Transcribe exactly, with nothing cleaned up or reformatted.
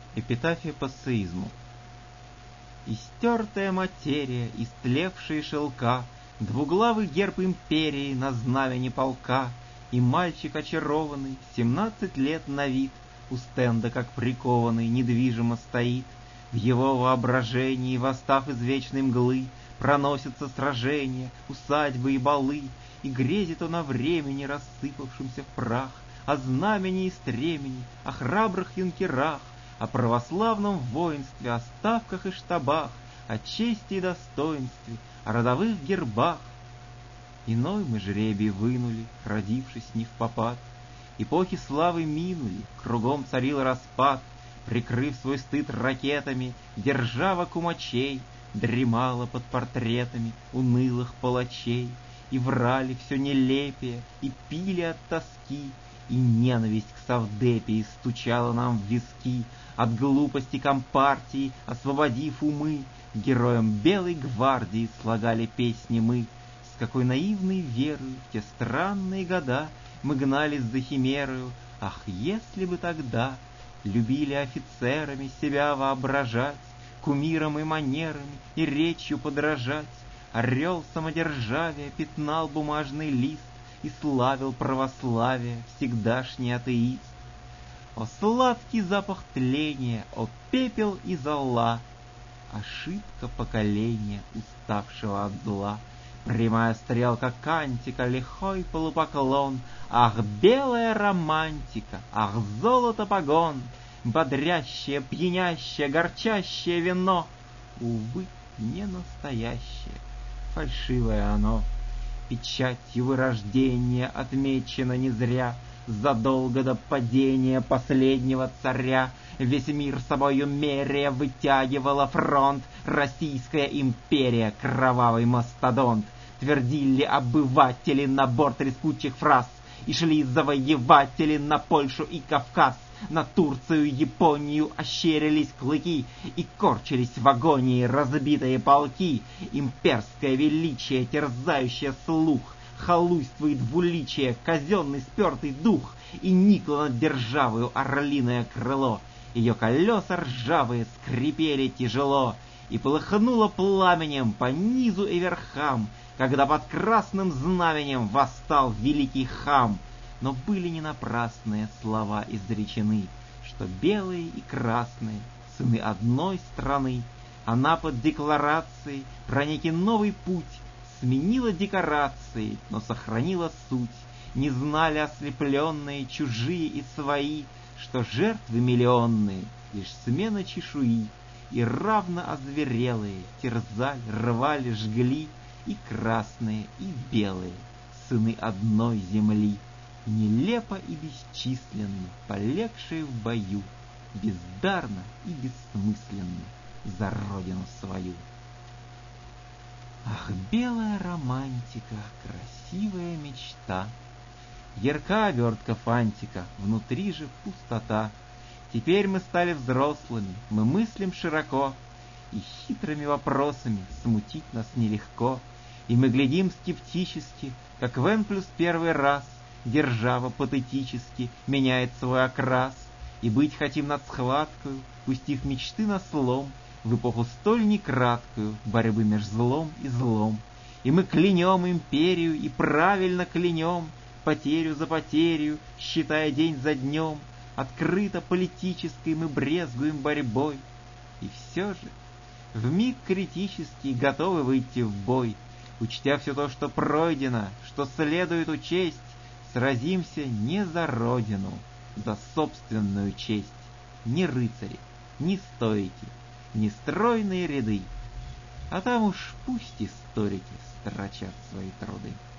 Эпитафия по ссеизму. Истертая материя, истлевшие шелка, двуглавый герб империи на знамени полка, и мальчик очарованный, семнадцать лет на вид, у стенда, как прикованный, недвижимо стоит. В его воображении, восстав из вечной мглы, проносятся сражения, усадьбы и балы, и грезит он о времени, рассыпавшемся в прах, о знамени и стремени, о храбрых юнкерах, о православном воинстве, о ставках и штабах, о чести и достоинстве, о родовых гербах. Иной мы жребий вынули, родившись не впопад. Эпохи славы минули, кругом царил распад. Прикрыв свой стыд ракетами, держава кумачей дремала под портретами унылых палачей. И врали все нелепее, и пили от тоски, и ненависть к совдепии стучала нам в виски. От глупости компартии, освободив умы, героям Белой гвардии слагали песни мы. С какой наивной верою в те странные года мы гнались за химерою. Ах, если бы тогда любили офицерами себя воображать, кумиром и манерами и речью подражать, орел самодержавия пятнал бумажный лист и славил православие всегдашний атеист. О сладкий запах тления, о пепел и зола, ошибка поколения, уставшего от зла. Прямая стрелка кантика, лихой полупоклон. Ах, белая романтика, ах, золото погон, бодрящее, пьянящее, горчащее вино. Увы, не настоящее, фальшивое оно. Печатью вырождения отмечено не зря. Задолго до падения последнего царя весь мир собою меря вытягивала фронт. Российская империя, кровавый мастодонт. Твердили обыватели набор трескучих фраз, и шли завоеватели на Польшу и Кавказ. На Турцию, Японию ощерились клыки, и корчились в агонии разбитые полки. Имперское величие, терзающее слух, халуйствует двуличие, казенный спертый дух, и никло над державою орлиное крыло. Ее колеса ржавые скрипели тяжело, и полыхнуло пламенем по низу и верхам, когда под красным знаменем восстал великий хам. Но были не напрасные слова изречены, что белые и красные сыны одной страны. Она под декларацией про некий новый путь сменила декорации, но сохранила суть. Не знали ослепленные, чужие и свои, что жертвы миллионные — лишь смена чешуи, и равно озверелые терзали, рвали, жгли и красные, и белые сыны одной земли. Нелепо и бесчисленно полегшие в бою, бездарно и бессмысленно за родину свою. Ах, белая романтика, красивая мечта, ярка обертка фантика, внутри же пустота. Теперь мы стали взрослыми, мы мыслим широко, и хитрыми вопросами смутить нас нелегко. И мы глядим скептически, как в N плюс первый раз держава патетически меняет свой окрас. И быть хотим над схваткою, пустив мечты на слом, в эпоху столь некраткую борьбы меж злом и злом. И мы клянем империю, и правильно клянем, потерю за потерю, считая день за днем. Открыто политической мы брезгуем борьбой, и все же вмиг критический готовы выйти в бой. Учтя все то, что пройдено, что следует учесть, сразимся не за родину, за собственную честь. Ни рыцари, ни стойки, ни стройные ряды, а там уж пусть историки строчат свои труды.